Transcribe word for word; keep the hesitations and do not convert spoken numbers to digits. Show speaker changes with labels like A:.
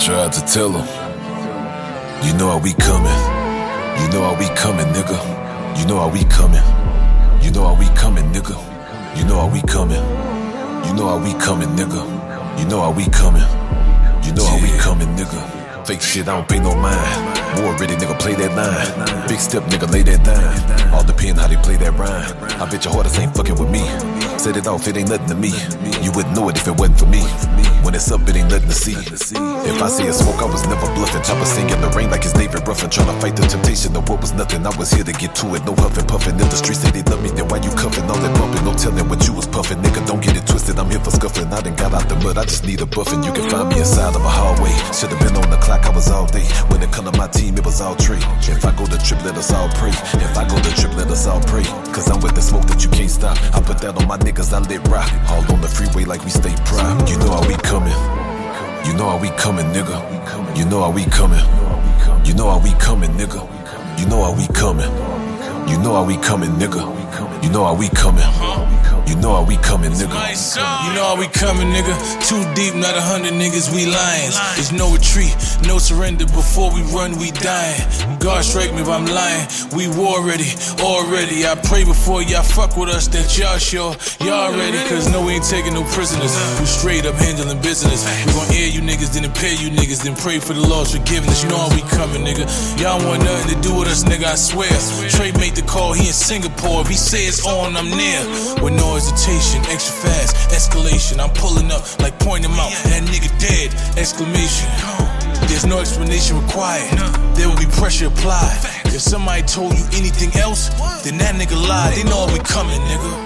A: tried to tell him, you know how we coming. You know how we coming, nigga. You know how we coming. You know how we coming, nigga. You know how we coming. You know how we coming, nigga. You know how we coming. You know how we coming, nigga. Fake shit, I don't pay no mind. War ready, nigga, play that line. Big step, nigga, lay that dime. All depend how they play that rhyme. I bet your hardest ain't fucking with me. Set it off, it ain't nothing to me. You wouldn't know it if it wasn't for me. When it's up, it ain't nothing to see. If I see a smoke, I was never bluffing. Chopper sing in the rain like it's David Ruffin. Trying to fight the temptation of what was nothing. I was here to get to it, no huffing, puffing. If the streets say they love me, then why you cuffing? All that bumping, no telling what you was puffing. Nigga, don't get it twisted, I'm here for scuffing. I done got out the mud, I just need a buffing. You can find me inside of a hallway. Should've been on the clock, I was all day. When it come to my team, it was all trade. If I go to trip, let us all pray. If I go to trip, let us all pray. Cause I'm with the smoke that you can't stop. I put that on my niggas, I lit rock. All on the freeway like we stay prime. You know how we coming. You know how we coming, nigga. You know how we coming. You know how we coming, nigga. You know how we coming. You know how we coming, nigga. You know how we coming. You know how we coming, nigga.
B: You know how we coming, nigga. Too deep, not a hundred niggas, we lions. There's no retreat, no surrender. Before we run, we dying. God strike me if I'm lying. We war ready, already. I pray before y'all fuck with us that y'all sure y'all ready. Cause no, we ain't taking no prisoners. We straight up handling business. We gon' air you niggas, then impair you niggas, then pray for the Lord's forgiveness. You know how we coming, nigga. Y'all want nothing to do with us, nigga, I swear. Trey made the call, he in Singapore. If he say it's on, I'm near. With no hesitation, extra fast, escalation. I'm pulling up like point him out. That nigga dead, exclamation. There's no explanation required. There will be pressure applied. If somebody told you anything else, then that nigga lied. They know how we coming, nigga.